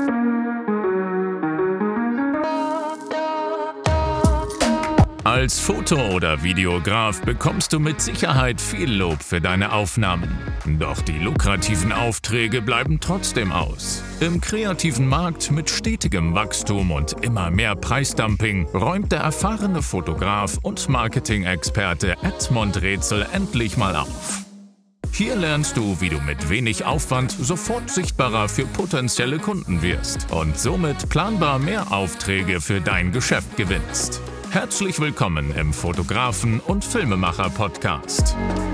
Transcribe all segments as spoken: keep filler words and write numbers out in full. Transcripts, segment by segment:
Als Foto- oder Videograf bekommst du mit Sicherheit viel Lob für deine Aufnahmen. Doch die lukrativen Aufträge bleiben trotzdem aus. Im kreativen Markt mit stetigem Wachstum und immer mehr Preisdumping räumt der erfahrene Fotograf und Marketing-Experte Edmund Rätsel endlich mal auf. Hier lernst du, wie du mit wenig Aufwand sofort sichtbarer für potenzielle Kunden wirst und somit planbar mehr Aufträge für dein Geschäft gewinnst. Herzlich willkommen im Fotografen- und Filmemacher-Podcast.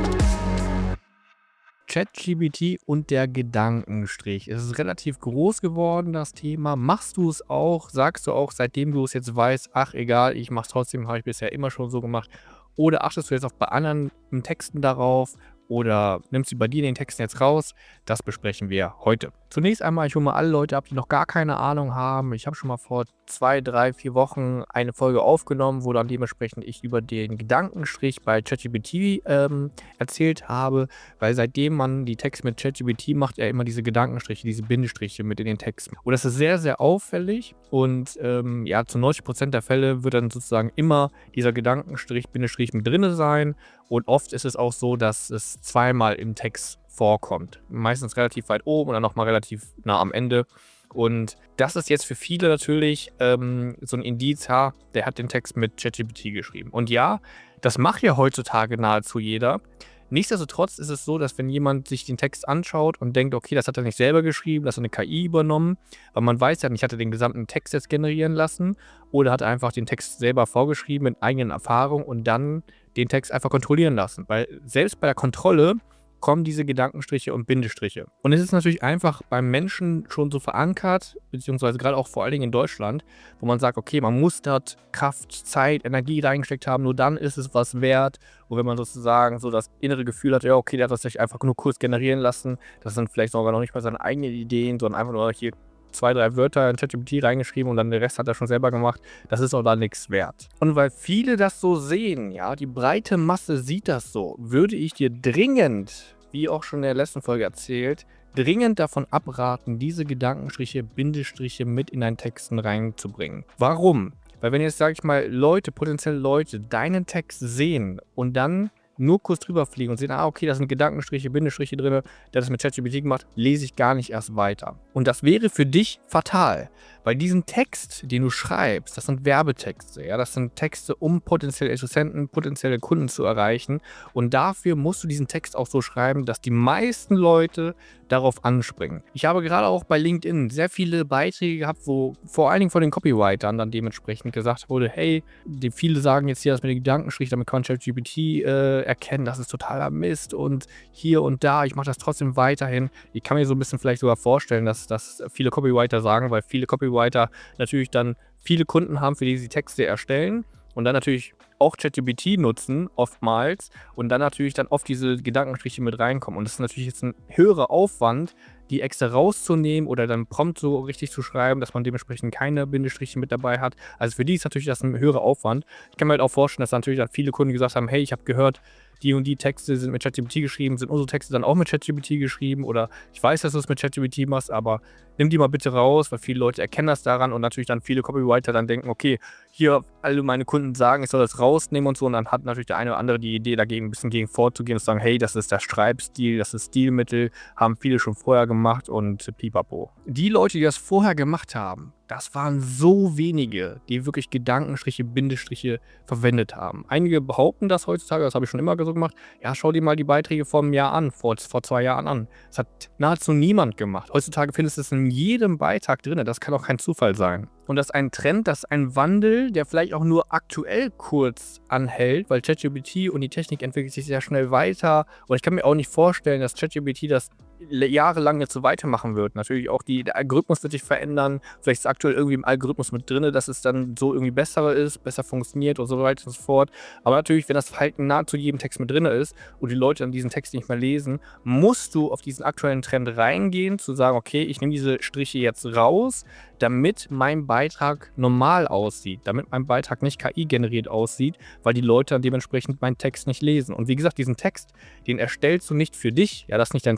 ChatGPT und der Gedankenstrich. Es ist relativ groß geworden, das Thema. Machst du es auch? Sagst du auch, seitdem du es jetzt weißt, ach egal, ich mache es trotzdem, habe ich bisher immer schon so gemacht? Oder achtest du jetzt auch bei anderen Texten darauf? Oder nimmst du bei dir den Texten jetzt raus? Das besprechen wir heute. Zunächst einmal, ich hole mal alle Leute ab, die noch gar keine Ahnung haben. Ich habe schon mal vor zwei, drei, vier Wochen eine Folge aufgenommen, wo dann dementsprechend ich über den Gedankenstrich bei ChatGPT ähm, erzählt habe, weil seitdem man die Texte mit ChatGPT macht, er immer diese Gedankenstriche, diese Bindestriche mit in den Texten. Und das ist sehr, sehr auffällig und ähm, ja, zu neunzig Prozent der Fälle wird dann sozusagen immer dieser Gedankenstrich, Bindestrich mit drin sein. Und oft ist es auch so, dass es zweimal im Text vorkommt. Meistens relativ weit oben und dann nochmal relativ nah am Ende. Und das ist jetzt für viele natürlich ähm, so ein Indiz, ha, der hat den Text mit ChatGPT geschrieben. Und ja, das macht ja heutzutage nahezu jeder. Nichtsdestotrotz ist es so, dass wenn jemand sich den Text anschaut und denkt, okay, das hat er nicht selber geschrieben, das hat eine K I übernommen, weil man weiß ja nicht, hat er den gesamten Text jetzt generieren lassen oder hat er einfach den Text selber vorgeschrieben mit eigenen Erfahrungen und dann den Text einfach kontrollieren lassen. Weil selbst bei der Kontrolle kommen diese Gedankenstriche und Bindestriche. Und es ist natürlich einfach beim Menschen schon so verankert, beziehungsweise gerade auch vor allen Dingen in Deutschland, wo man sagt, okay, man muss dort Kraft, Zeit, Energie reingesteckt haben, nur dann ist es was wert. Und wenn man sozusagen so das innere Gefühl hat, ja, okay, der hat das sich einfach nur kurz generieren lassen, das sind vielleicht sogar noch nicht mal seine eigenen Ideen, sondern einfach nur hier zwei, drei Wörter in ChatGPT reingeschrieben und dann den Rest hat er schon selber gemacht. Das ist auch da nichts wert. Und weil viele das so sehen, ja, die breite Masse sieht das so, würde ich dir dringend, wie auch schon in der letzten Folge erzählt, dringend davon abraten, diese Gedankenstriche, Bindestriche mit in deinen Texten reinzubringen. Warum? Weil wenn jetzt, sage ich mal, Leute, potenzielle Leute, deinen Text sehen und dann nur kurz drüber fliegen und sehen, ah, okay, da sind Gedankenstriche, Bindestriche drin, der hat das mit ChatGPT gemacht, lese ich gar nicht erst weiter. Und das wäre für dich fatal, weil diesen Text, den du schreibst, das sind Werbetexte, ja, das sind Texte, um potenzielle Interessenten, potenzielle Kunden zu erreichen. Und dafür musst du diesen Text auch so schreiben, dass die meisten Leute darauf anspringen. Ich habe gerade auch bei LinkedIn sehr viele Beiträge gehabt, wo vor allen Dingen von den Copywritern dann dementsprechend gesagt wurde, hey, die viele sagen jetzt hier, das mit den Gedankenstrich, damit kann ChatGPT äh, erkennen, das ist totaler Mist und hier und da, ich mache das trotzdem weiterhin. Ich kann mir so ein bisschen vielleicht sogar vorstellen, dass das viele Copywriter sagen, weil viele Copywriter natürlich dann viele Kunden haben, für die sie Texte erstellen und dann natürlich auch ChatGPT nutzen, oftmals, und dann natürlich dann oft diese Gedankenstriche mit reinkommen. Und das ist natürlich jetzt ein höherer Aufwand, die extra rauszunehmen oder dann prompt so richtig zu schreiben, dass man dementsprechend keine Bindestriche mit dabei hat. Also für die ist natürlich das ein höherer Aufwand. Ich kann mir halt auch vorstellen, dass natürlich dann viele Kunden gesagt haben, hey, ich habe gehört, die und die Texte sind mit ChatGPT geschrieben, sind unsere Texte dann auch mit ChatGPT geschrieben oder ich weiß, dass du es mit ChatGPT machst, aber nimm die mal bitte raus, weil viele Leute erkennen das daran und natürlich dann viele Copywriter dann denken, okay, hier alle meine Kunden sagen, ich soll das rausnehmen und so und dann hat natürlich der eine oder andere die Idee, dagegen ein bisschen gegen vorzugehen und zu sagen, hey, das ist der Schreibstil, das ist Stilmittel, haben viele schon vorher gemacht und pipapo. Die Leute, die das vorher gemacht haben, das waren so wenige, die wirklich Gedankenstriche, Bindestriche verwendet haben. Einige behaupten das heutzutage, das habe ich schon immer so gemacht. Ja, schau dir mal die Beiträge vor einem Jahr an, vor, vor zwei Jahren an. Das hat nahezu niemand gemacht. Heutzutage findest du es in jedem Beitrag drin. Das kann auch kein Zufall sein. Und das ist ein Trend, das ist ein Wandel, der vielleicht auch nur aktuell kurz anhält, weil ChatGPT und die Technik entwickelt sich sehr schnell weiter. Und ich kann mir auch nicht vorstellen, dass ChatGPT das jahrelang jetzt so weitermachen wird. Natürlich auch die, der Algorithmus wird sich verändern. Vielleicht ist aktuell irgendwie im Algorithmus mit drin, dass es dann so irgendwie besser ist, besser funktioniert und so weiter und so fort. Aber natürlich, wenn das Verhalten nahezu jedem Text mit drin ist und die Leute dann diesen Text nicht mehr lesen, musst du auf diesen aktuellen Trend reingehen, zu sagen, okay, ich nehme diese Striche jetzt raus, damit mein Beitrag normal aussieht, damit mein Beitrag nicht K I generiert aussieht, weil die Leute dann dementsprechend meinen Text nicht lesen. Und wie gesagt, diesen Text, den erstellst du nicht für dich, ja, das ist nicht dein Tagebuch,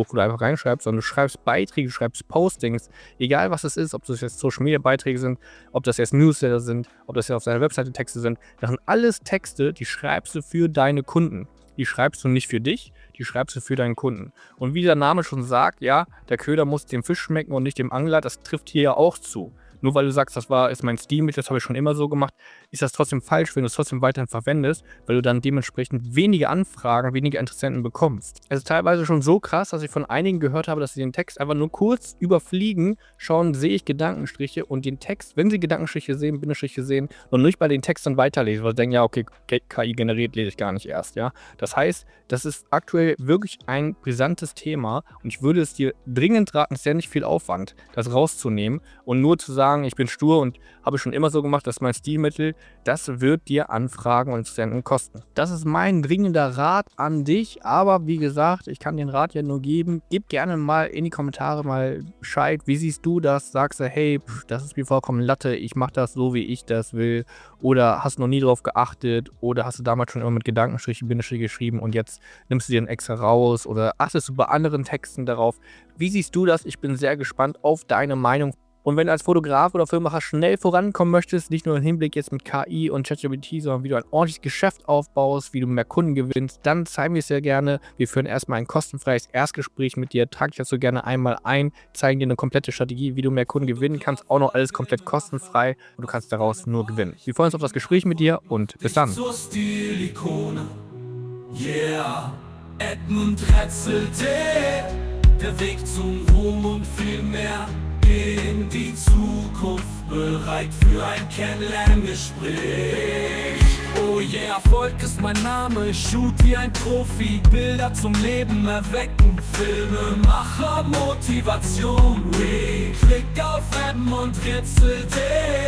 Notebook, wo du einfach reinschreibst, sondern du schreibst Beiträge, du schreibst Postings, egal was es ist, ob das jetzt Social-Media-Beiträge sind, ob das jetzt Newsletter sind, ob das jetzt auf deiner Webseite Texte sind. Das sind alles Texte, die schreibst du für deine Kunden. Die schreibst du nicht für dich, die schreibst du für deinen Kunden. Und wie der Name schon sagt, ja, der Köder muss dem Fisch schmecken und nicht dem Angler, das trifft hier ja auch zu. Nur weil du sagst, das war, ist mein Stilmittel, das habe ich schon immer so gemacht, ist das trotzdem falsch, wenn du es trotzdem weiterhin verwendest, weil du dann dementsprechend wenige Anfragen, wenige Interessenten bekommst. Es ist teilweise schon so krass, dass ich von einigen gehört habe, dass sie den Text einfach nur kurz überfliegen, schauen, sehe ich Gedankenstriche und den Text, wenn sie Gedankenstriche sehen, Bindestriche sehen, und nicht bei den Texten weiterlesen, weil sie denken, ja, okay, K I generiert, lese ich gar nicht erst, ja. Das heißt, das ist aktuell wirklich ein brisantes Thema und ich würde es dir dringend raten, es ist ja nicht viel Aufwand, das rauszunehmen und nur zu sagen, ich bin stur und habe schon immer so gemacht, das ist mein Stilmittel, das wird dir Anfragen und Interessenten kosten. Das ist mein dringender Rat an dich, aber wie gesagt, ich kann den Rat ja nur geben. Gib gerne mal in die Kommentare mal Bescheid, wie siehst du das? Sagst du, hey, pff, das ist mir vollkommen Latte, ich mache das so, wie ich das will, oder hast noch nie drauf geachtet, oder hast du damals schon immer mit Gedankenstriche, Bindestriche geschrieben und jetzt nimmst du dir einen extra raus, oder achtest du bei anderen Texten darauf? Wie siehst du das? Ich bin sehr gespannt auf deine Meinung. Und wenn du als Fotograf oder Filmemacher schnell vorankommen möchtest, nicht nur im Hinblick jetzt mit K I und ChatGPT, sondern wie du ein ordentliches Geschäft aufbaust, wie du mehr Kunden gewinnst, dann zeigen wir es sehr gerne. Wir führen erstmal ein kostenfreies Erstgespräch mit dir, trag dich dazu gerne einmal ein, zeigen dir eine komplette Strategie, wie du mehr Kunden gewinnen kannst, auch noch alles komplett kostenfrei und du kannst daraus nur gewinnen. Wir freuen uns auf das Gespräch mit dir und bis dann. Zur Stilikone, yeah, Edmund Retzelte, der Weg zum Ruhm und viel mehr. In die Zukunft, bereit für ein Kennenlerngespräch. Oh yeah, Erfolg ist mein Name, ich shoot wie ein Profi, Bilder zum Leben erwecken, Filme, Macher, Motivation. We klick auf Edmund Retzelte.